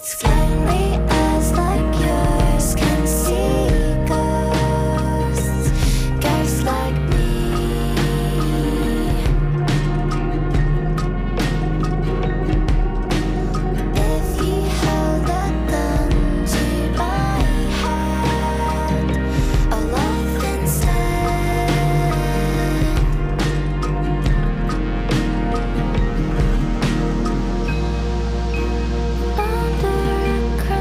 Scary eyes like yours can see ghosts, ghosts like me. If you held a gun to my head, I'll laugh instead. Under a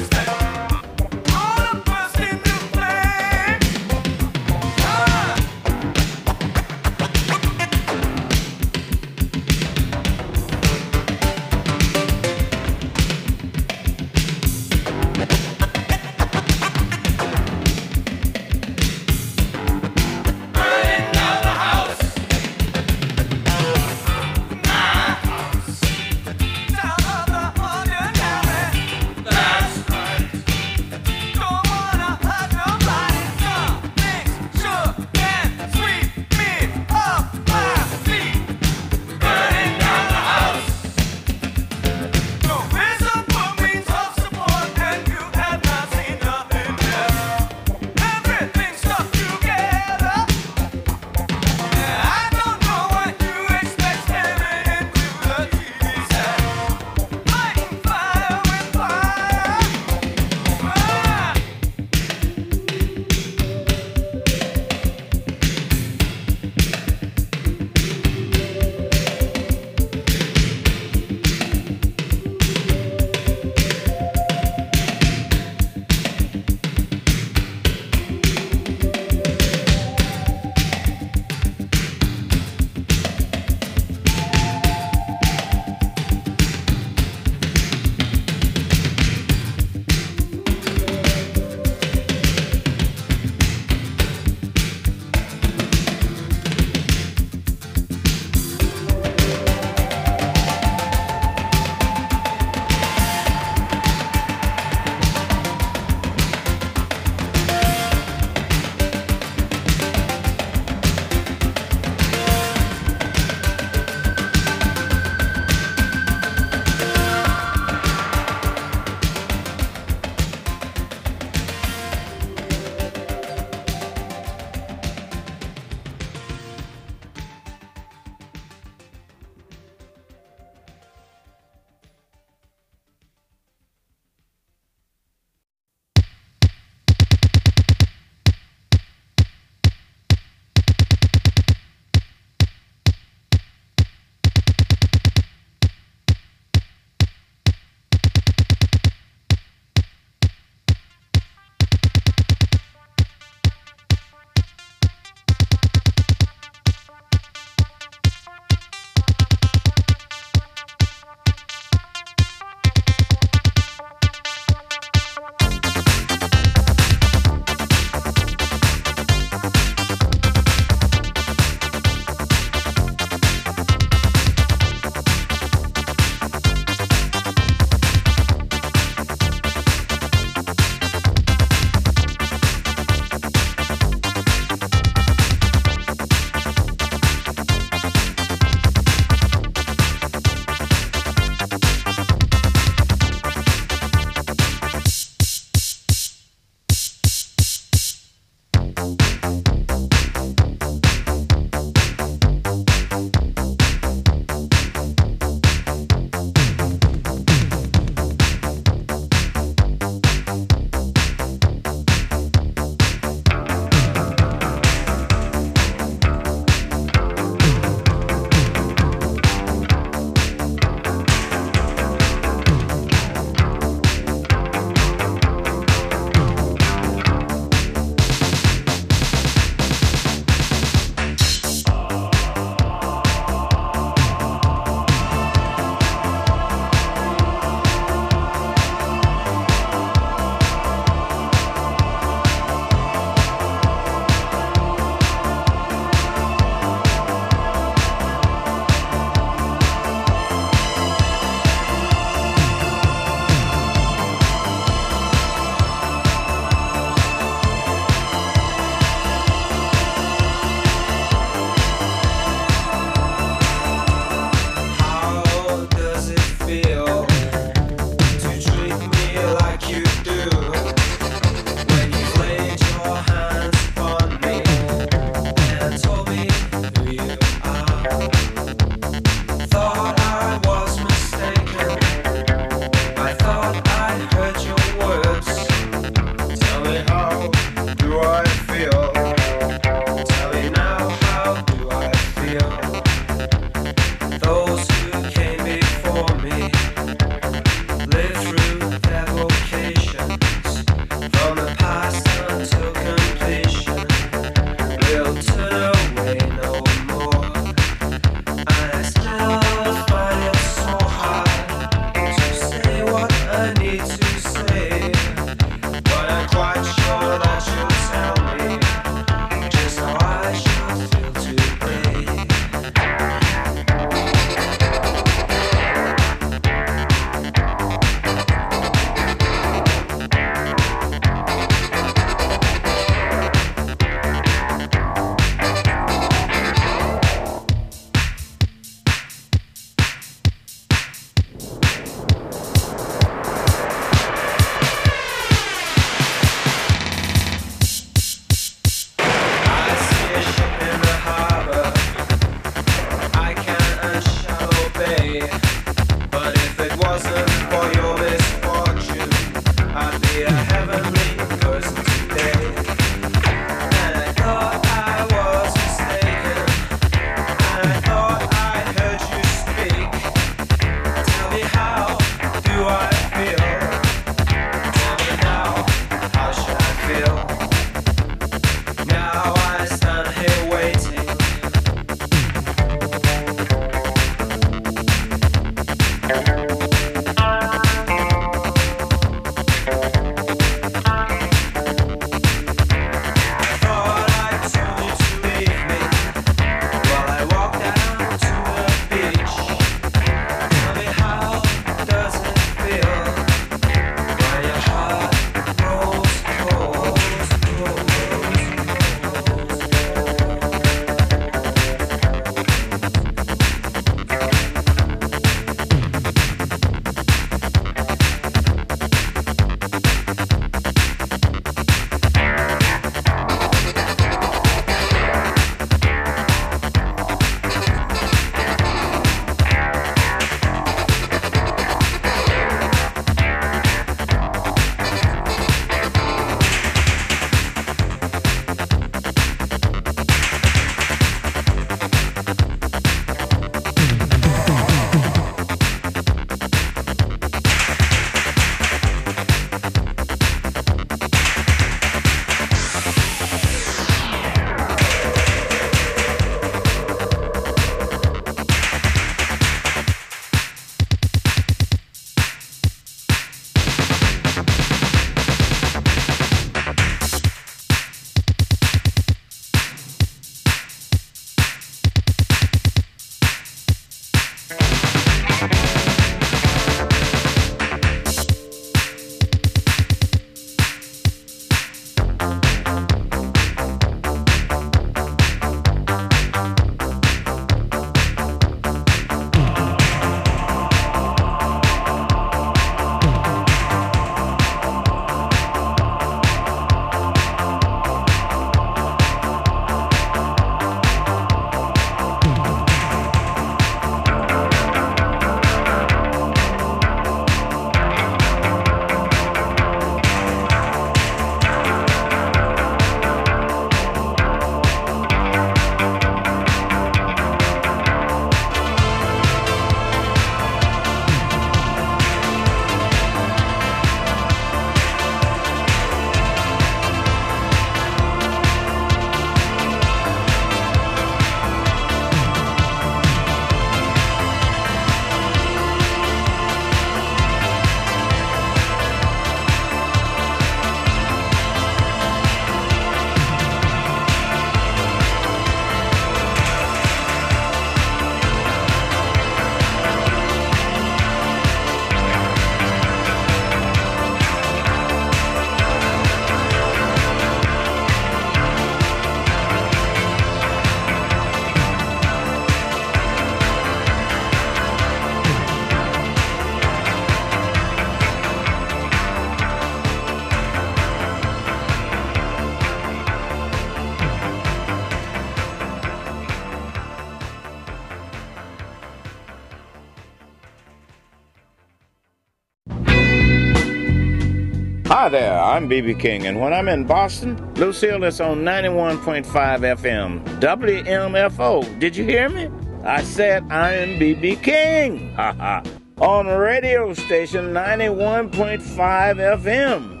Hi there, I'm B.B. King, and when I'm in Boston, Lucille is on 91.5 FM, WMFO. Did you hear me? I said I'm B.B. King. Ha ha. On radio station 91.5 FM,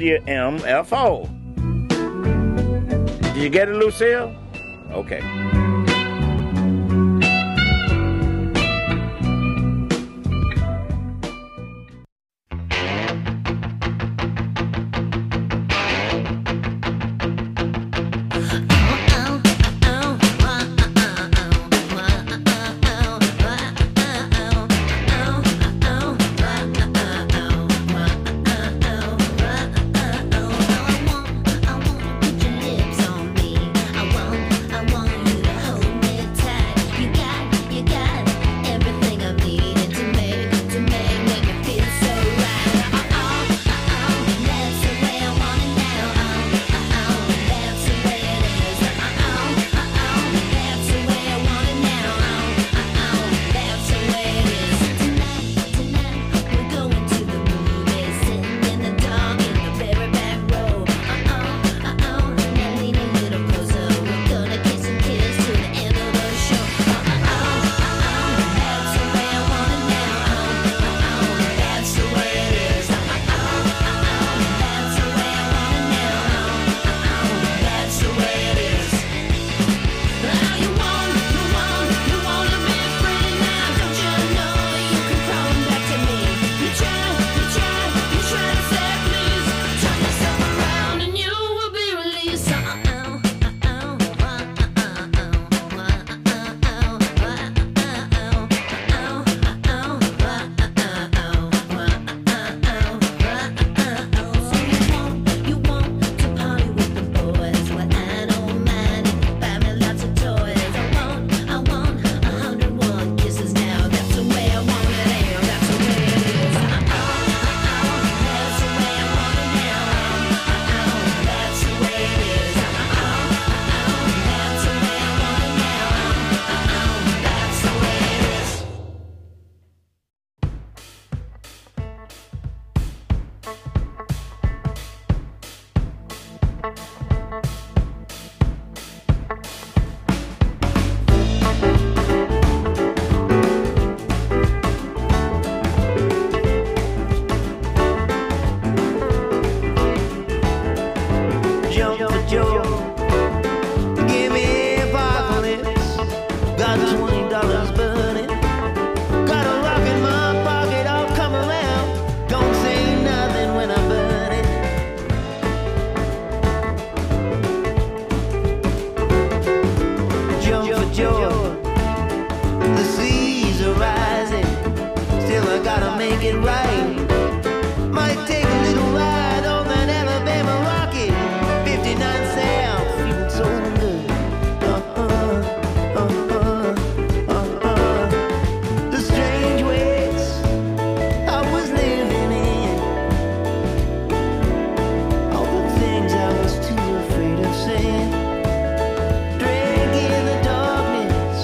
WMFO. Did you get it, Lucille? Okay.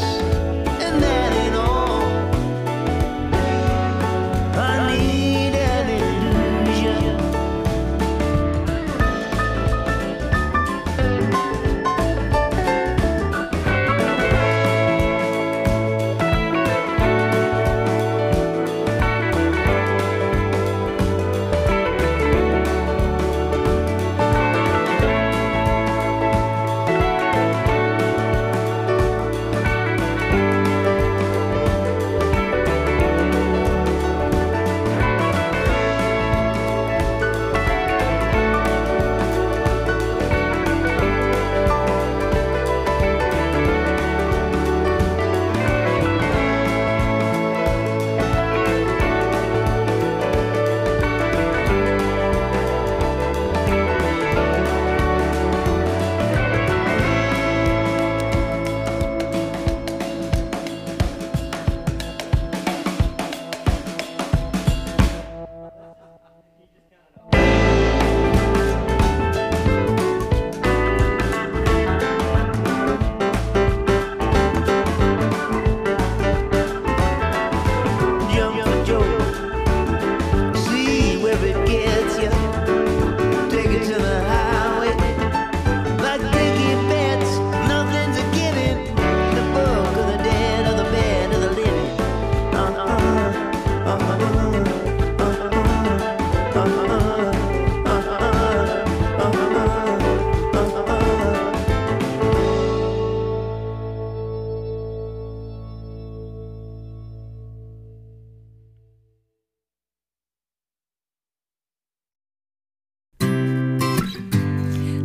I need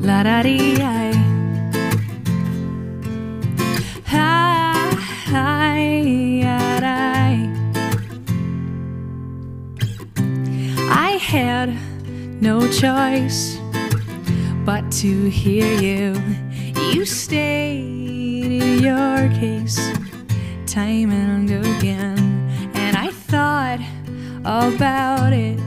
La da dee I. I had no choice but to hear you. You stated your case time and again, and I thought about it.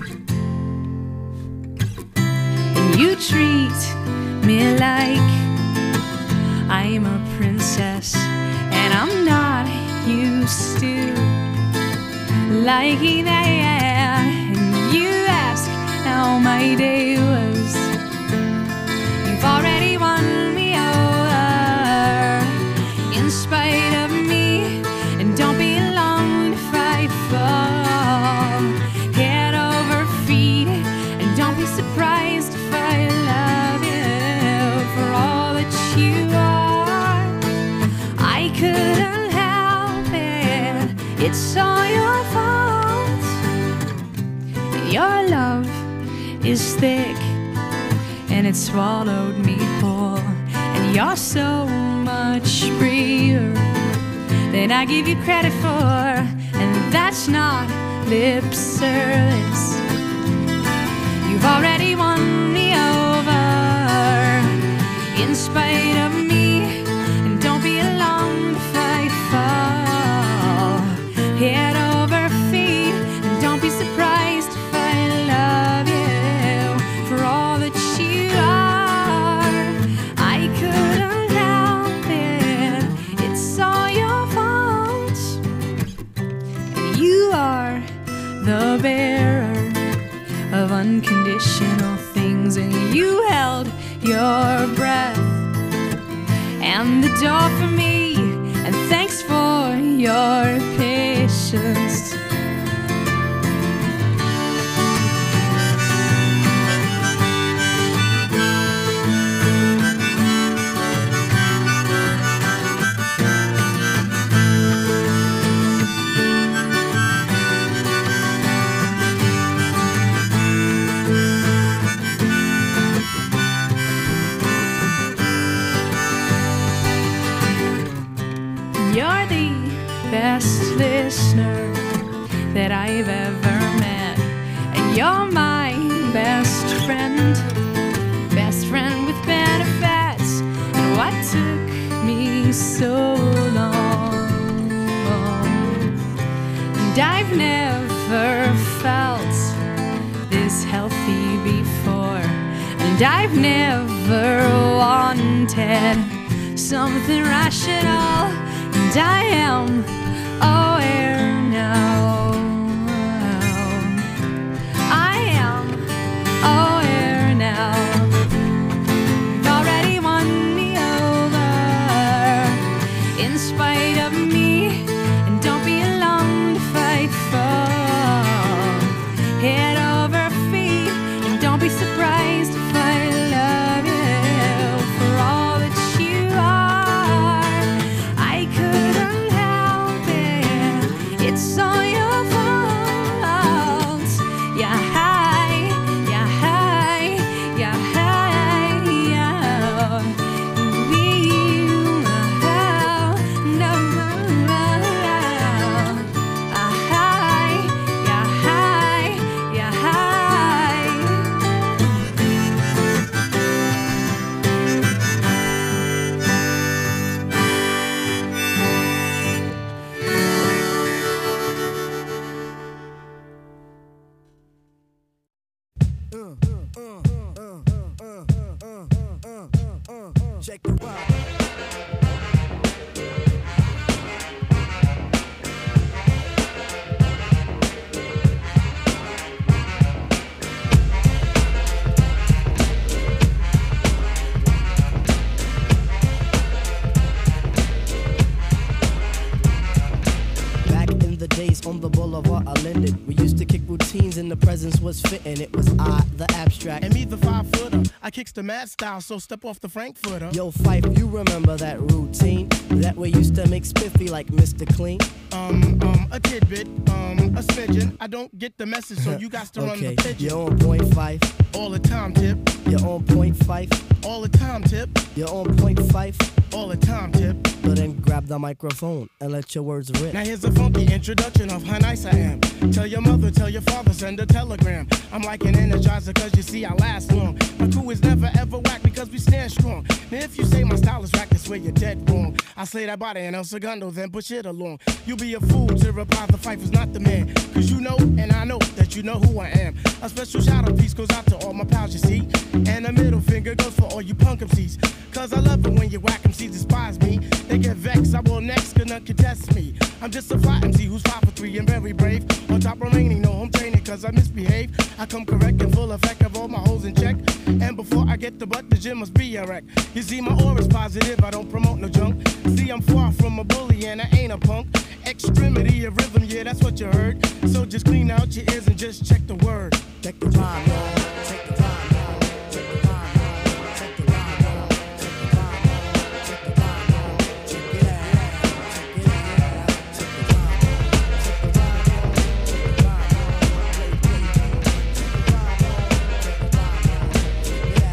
And you treat me like I'm a princess, and I'm not used to liking that. And you ask how my day was. You've already won me over in spite of me, and don't be long to fight for head over feet, and don't be surprised if I love you for all that you are. I couldn't help it, it's all your fault. Your love is thick and it swallowed me whole, and you're so much braver than I give you credit for, and that's not lip service. You've already won me over in spite of me, and don't be long to fight for head over feet, and don't be surprised if I love you for all that you are. I couldn't help it, it's all your fault. And you are the bearer of unconditional things, and you held your breath and the door for me, and thanks for your patience. You're the best listener that I've ever met, and you're my best friend with benefits. And what took me so long? And I've never felt this healthy before, and I've never wanted something rational. And I am aware now. I am aware now. You've already won me over in spite of me, and don't be long to fight for head over feet, and don't be surprised if I love you for all that you are. I couldn't help it, it's all your fault. Yeah, hi, yeah, hi, yeah, hi, yeah. We, no, hi, yeah, hi, yeah, hi. Check the rock. Back in the days on the boulevard, I lended. We used to kick routines jeans and the presence was fitting. It was I, the abstract. And me, the 5-footer. I kicks the mad style, so step off the Frankfurter. Yo, Fife, you remember that routine? That way used to make spiffy like Mr. Clean? A tidbit, a smidgen. I don't get the message, so you got to run the pigeon. You're on point, Fife. All the time, tip. You're on point, Fife. All the time, tip. You're on point, Fife. All the time, tip. So then grab the microphone and let your words rip. Now here's a funky introduction of how nice I am. Tell your mother, tell your father, send a telegram. I'm like an energizer, cause you see I last long. My crew is never ever whack because we stand strong. Now if you say my style is whack, that's where you're dead wrong. I slay that body and El Segundo, then push it along. You'll be a fool to reply the Fife is not the man. Cause you know, and I know, that you know who I am. A special shout out piece goes out to all my pals, you see. And a middle finger goes for all you punk MCs. Cause I love it when you whack MCs despise me. They get vexed, I will next, cause none contest me. I'm just a fly MC who's 5 for 3 and very brave. On top remaining, no home training cause I misbehave. I come correct and full effect of all my hoes in check. And before I get the butt, the gym must be a wreck. You see my aura's positive, I don't promote no junk. See I'm far from a bully and I ain't a punk. Extremity of rhythm, yeah that's what you heard. So just clean out your ears and just check the word. Check the rhyme, y'all. Check the rhyme, y'all. Check the rhyme, y'all. Check the rhyme, y'all. Check the rhyme, y'all. Check the rhyme, y'all. Check it out. Check it out. Check the rhyme, y'all. Check the rhyme, y'all. Check the rhyme, y'all. Play, play, play. Check the rhyme, y'all. Check the rhyme, y'all. Check it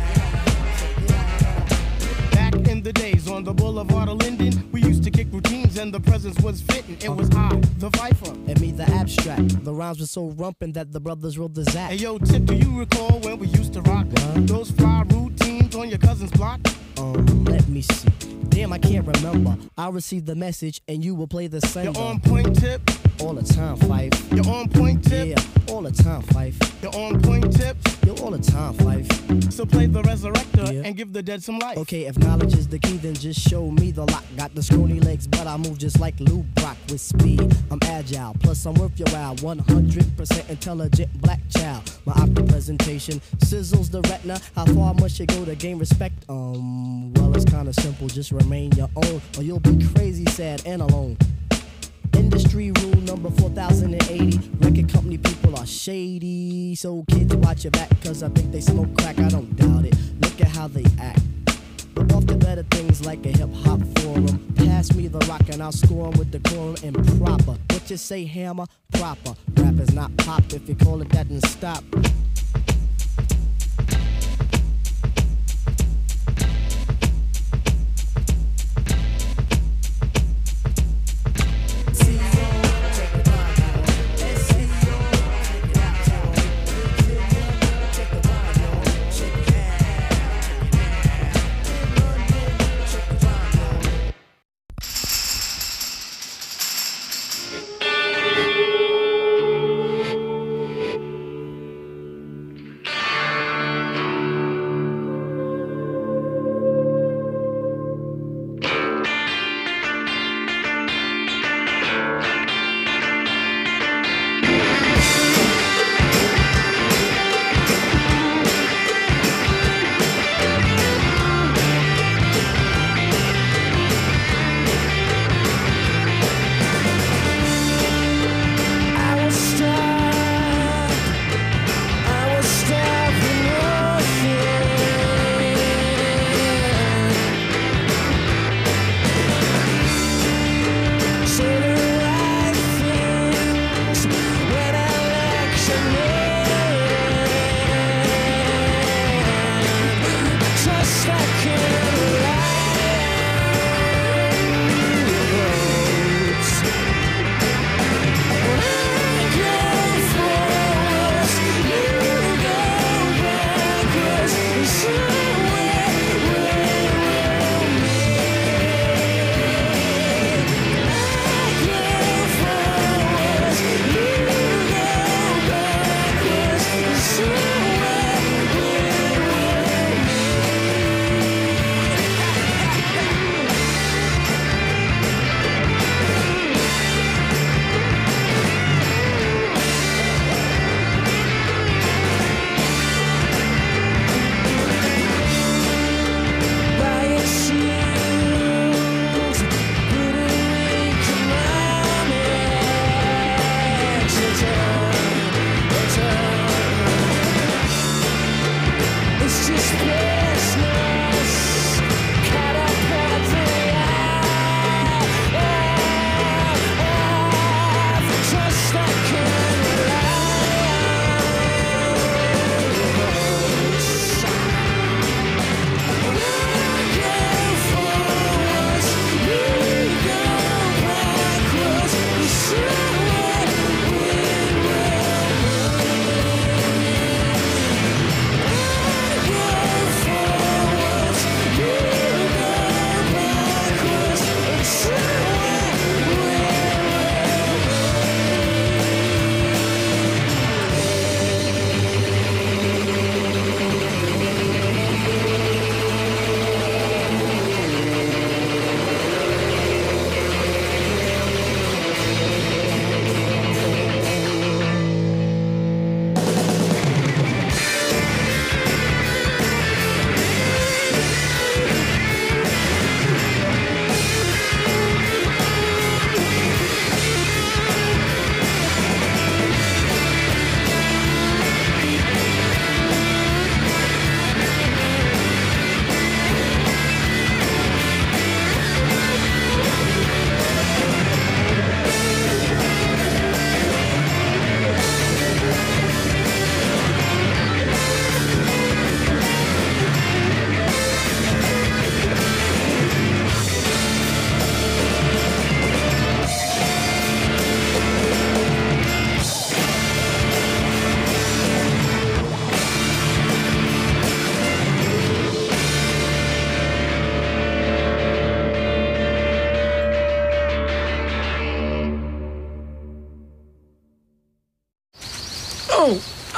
out. Check it out. Back in the days on the boulevard of Linden, we used to kick routines and the presence was fitting. It was I, the Viper. And me, the abstract. The rhymes were so rumpin' that the brothers wrote the Zach. Hey yo, Tip, do you recall when we used to rock those fly routines on your cousin's block? Let me see. Damn, I can't remember. I'll receive the message and you will play the sender. You're on point, Tip. All the time, Fife. You're on point, Tip. Yeah, all the time, Fife. You're on point, Tip. Yo, all the time, Fife. So play the resurrector Yeah. and give the dead some life. Okay, if knowledge is the key, then just show me the lock. Got the scrawny legs, but I move just like Lou Brock with speed. I'm agile, plus I'm worth your while. 100% intelligent black child. My optic presentation sizzles the retina. How far must you go to gain respect? Well, it's kinda simple. Just remain your own, or you'll be crazy, sad, and alone. Industry rule number 4080. Record company people are shady. So kids watch your back, cause I think they smoke crack. I don't doubt it. Look at how they act. But off the better things like a hip-hop forum. Pass me the rock and I'll score 'em with decorum and proper. What you say, hammer? Proper. Rap is not pop. If you call it that, then stop.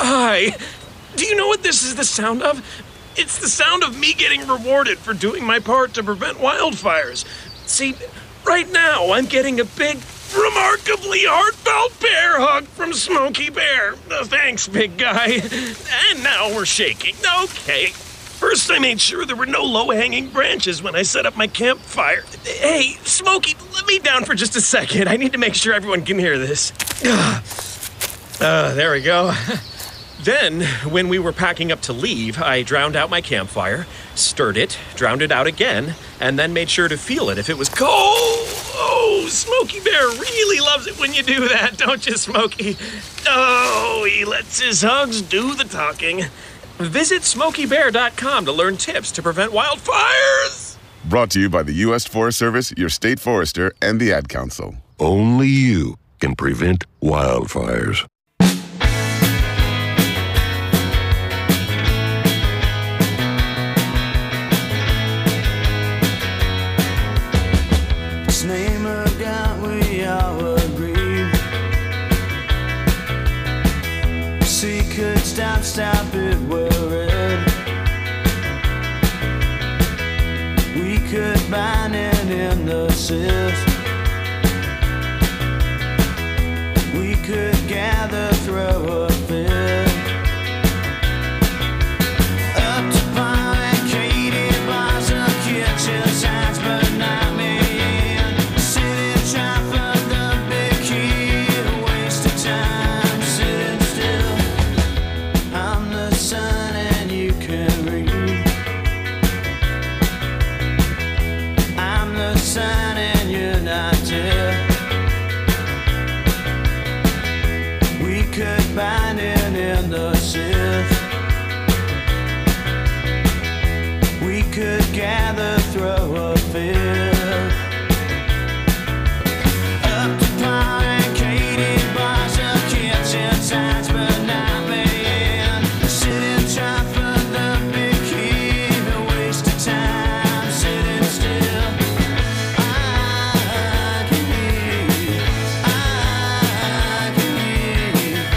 Hi. Do you know what this is the sound of? It's the sound of me getting rewarded for doing my part to prevent wildfires. See, right now I'm getting a big, remarkably heartfelt bear hug from Smokey Bear. Thanks, big guy. And now we're shaking. Okay. First, I made sure there were no low-hanging branches when I set up my campfire. Hey, Smokey, let me down for just a second. I need to make sure everyone can hear this. There we go. Then, when we were packing up to leave, I drowned out my campfire, stirred it, drowned it out again, and then made sure to feel it if it was cold. Oh, Smokey Bear really loves it when you do that, don't you, Smokey? Oh, he lets his hugs do the talking. Visit SmokeyBear.com to learn tips to prevent wildfires. Brought to you by the U.S. Forest Service, your state forester, and the Ad Council. Only you can prevent wildfires. Name of God, we all agree. See, could stop it, worried. We could bind it in the cyst. We could gather, throw a fit. Up to Pine, Katie, bars of kitchen signs, but not me. Gather, throw a fit. Up to Pine, Katie, bars of kitchen signs, but not me. Sitting trying for the big key, a waste of time, sitting still. I can hear you. I can hear you.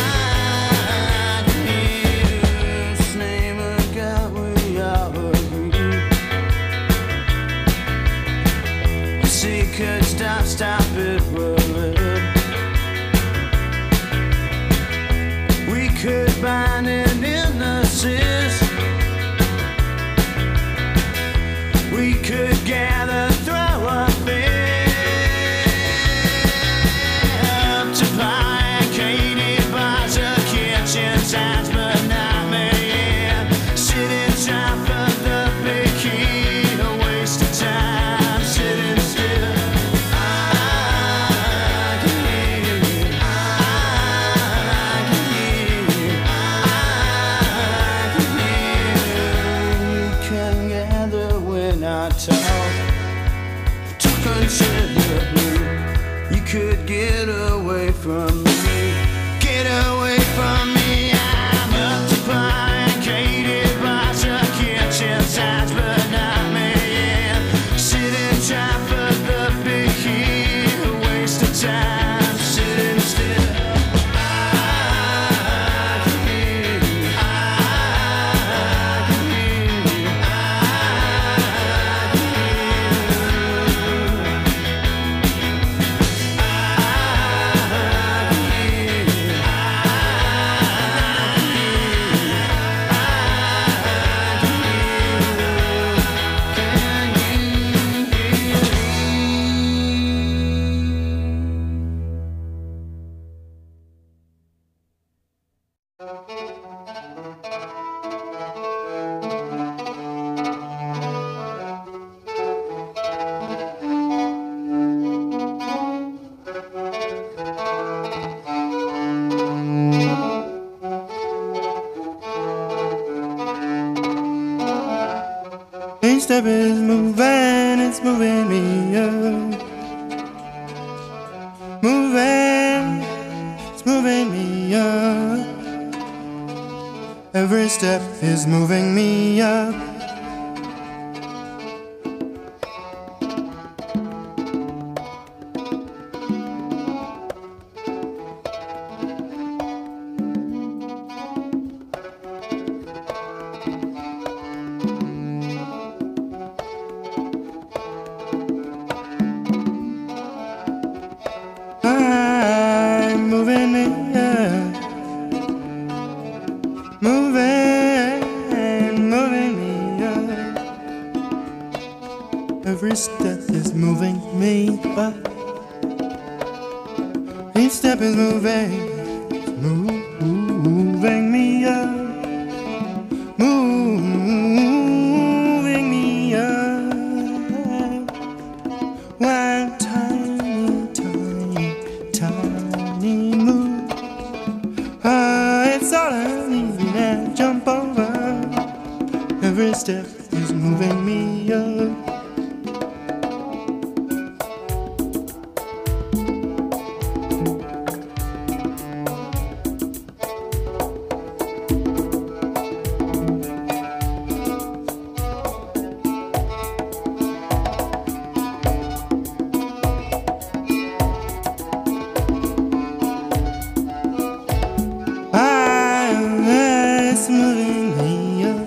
I can hear you. This name of God, we all agree. See, could stop it, worried. We could bind it in the cyst. We could gather, throw a fit. Up to Pine, Katie, bars of kitchen signs, but not me. Sitting trying for the big key, a waste of time, sitting still. You could get away from me. Get away from me. I'm up to Pine, Katie, bars of kitchen signs, but not me. Sitting trying for the big key, a waste of time, sitting still. I can hear you. I can hear you. I can hear you. Each step is moving, it's moving me up. Moving, it's moving me up. Every step is moving me up. moving, moving me up. Every step is moving me up. Each step is moving me up. Moving me up. One tiny, tiny, tiny move. It's all I need and jump over. Every step is moving me up. It's moving me up.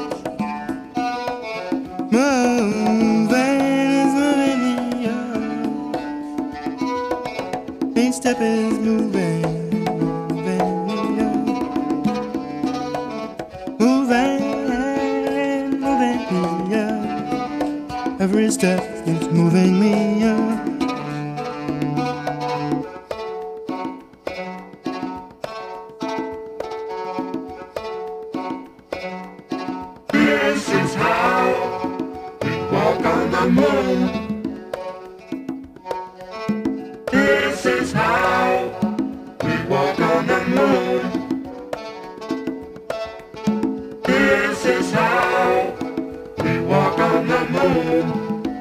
It's moving me up. Each step is moving me up. Moving me up. Every step is moving me up. This is how we walk on the moon. This is how we walk on the moon. This is how we walk on the moon.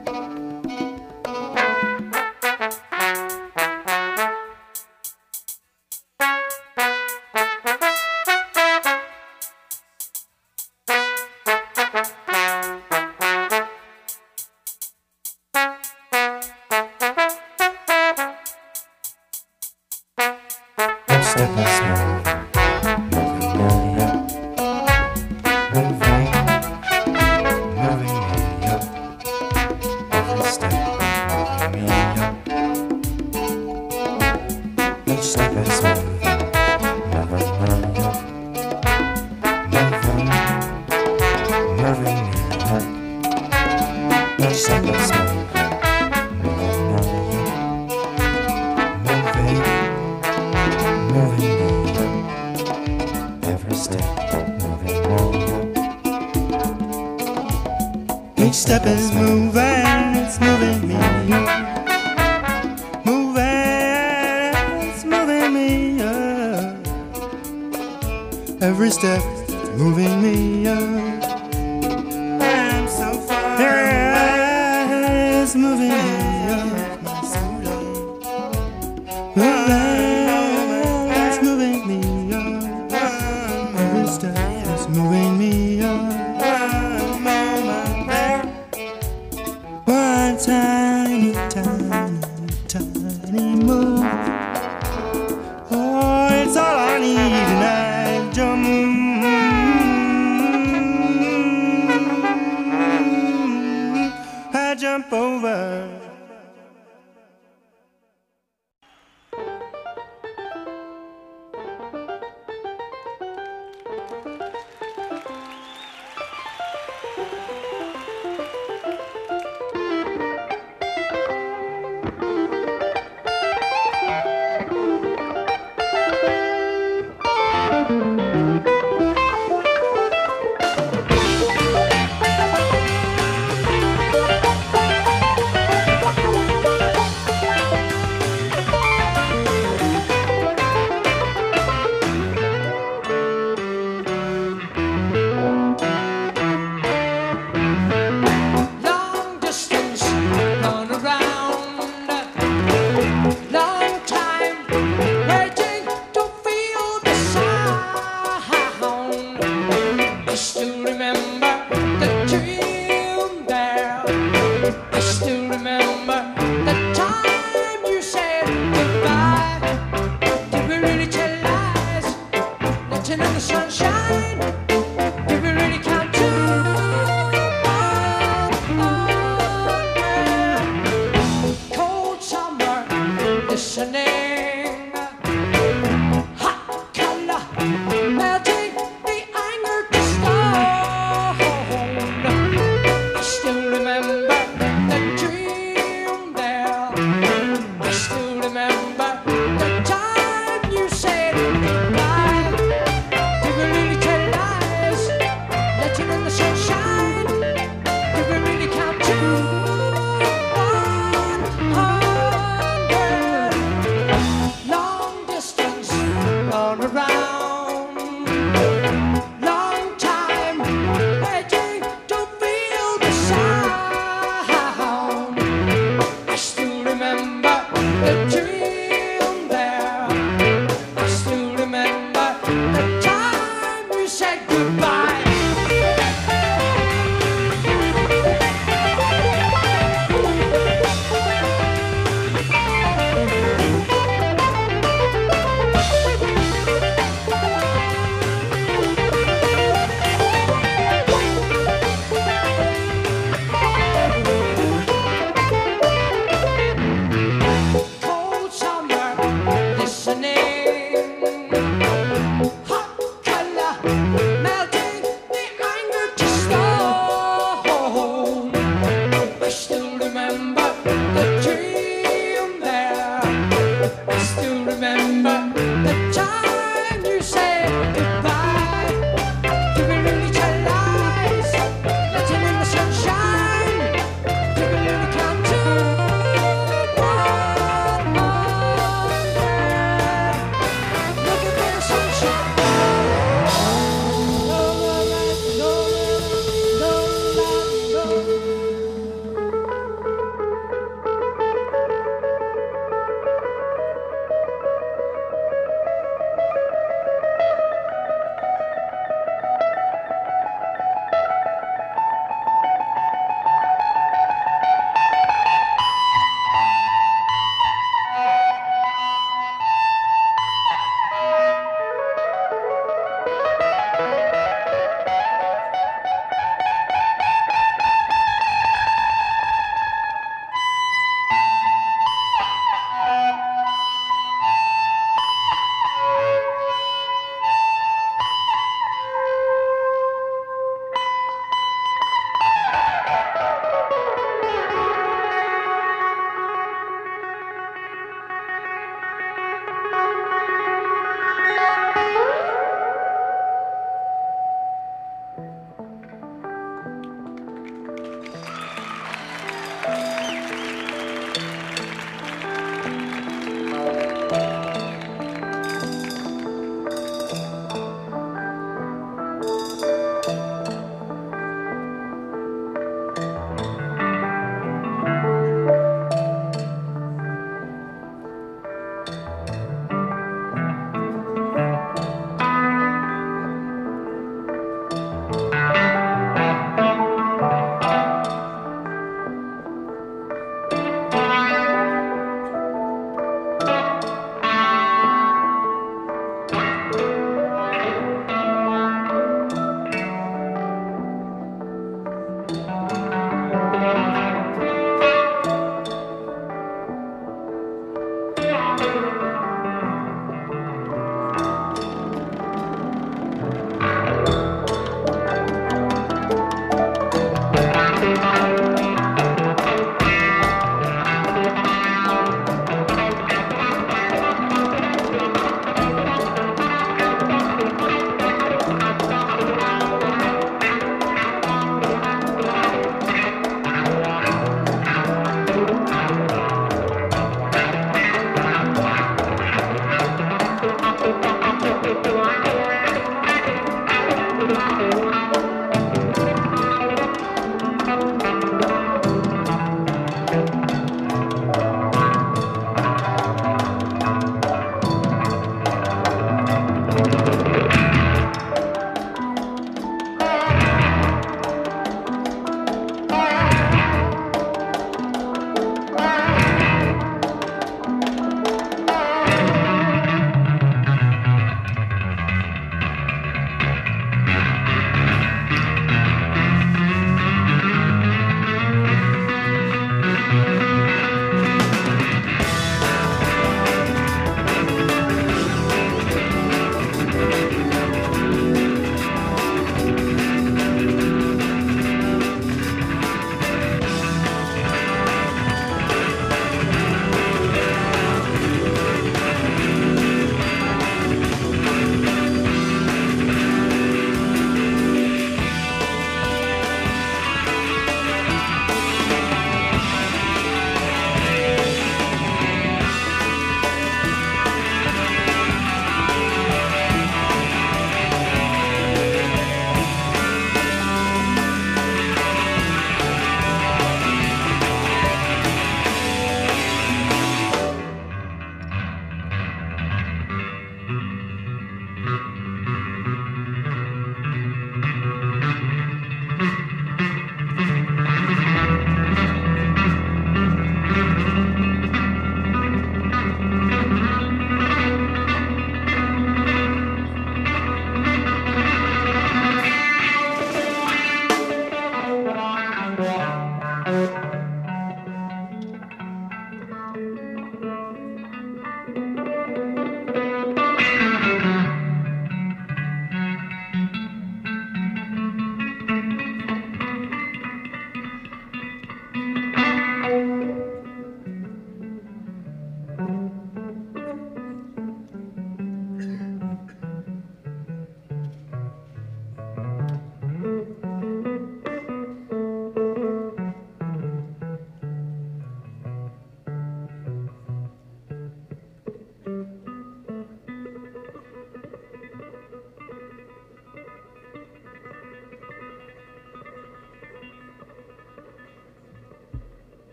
Each step is moving, it's moving me up. Moving, it's moving me up. Every step is moving me up. I'm so far away. It's moving me up. Moving, it's moving me up. Every step is moving me up. One tiny, tiny, tiny move. Oh, it's all I need, and I jump over. Hot color melting the Melting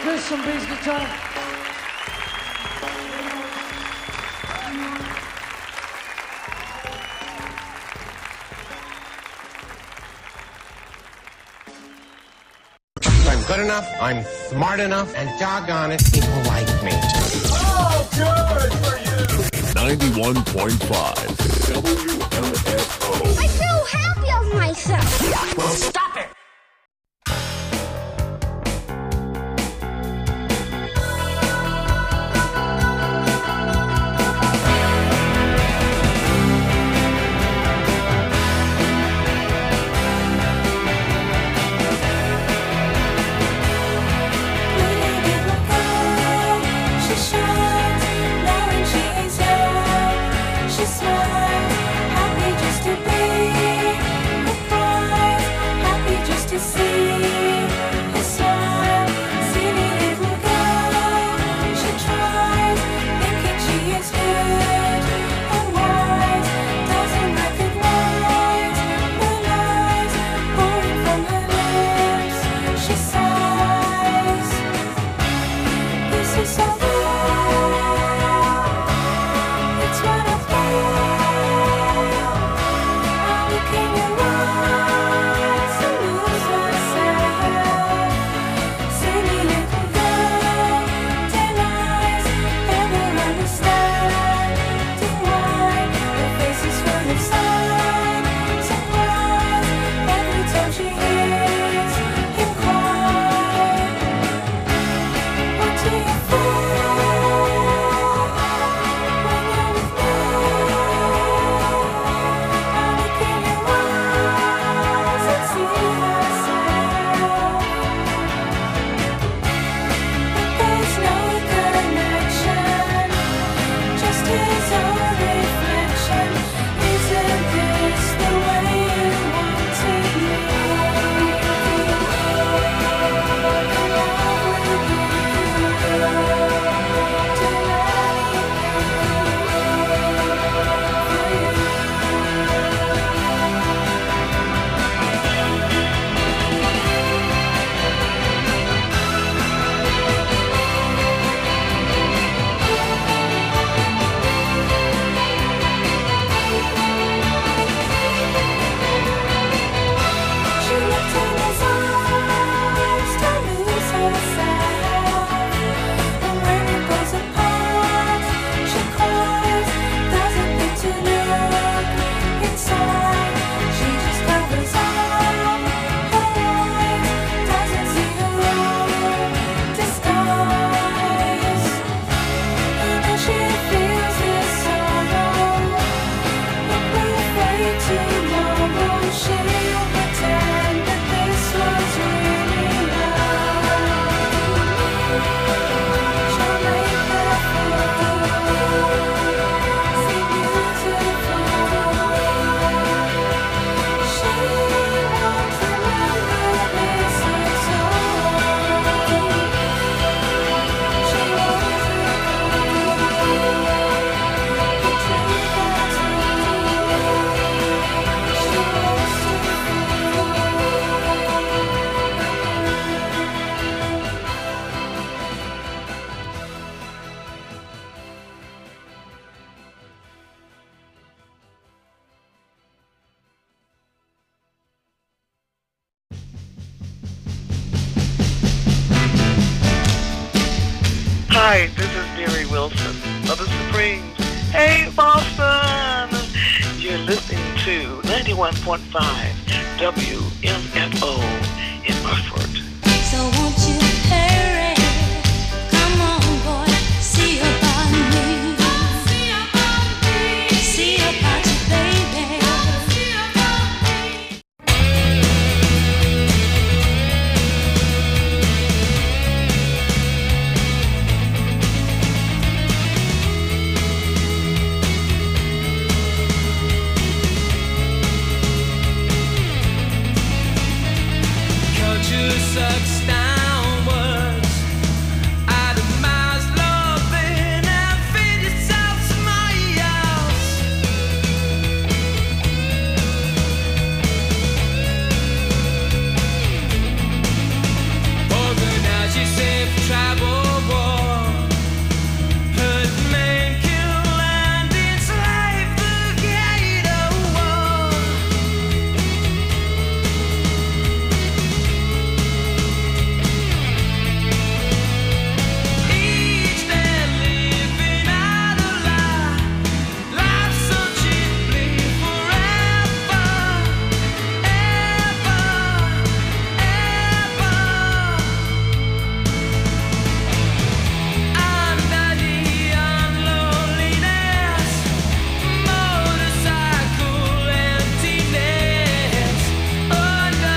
Chris some bass guitar. I'm good enough, I'm smart enough, and doggone it, people like me. Oh, good for you! 91.5 WMFO. I feel happy of myself. Well, stop it! Hi, this is Mary Wilson of the Supremes. Hey, Boston! You're listening to 91.5 WMFO in Hartford. So won't you hurry? Come on, boy, see about me. See about you, baby. Culture sucks.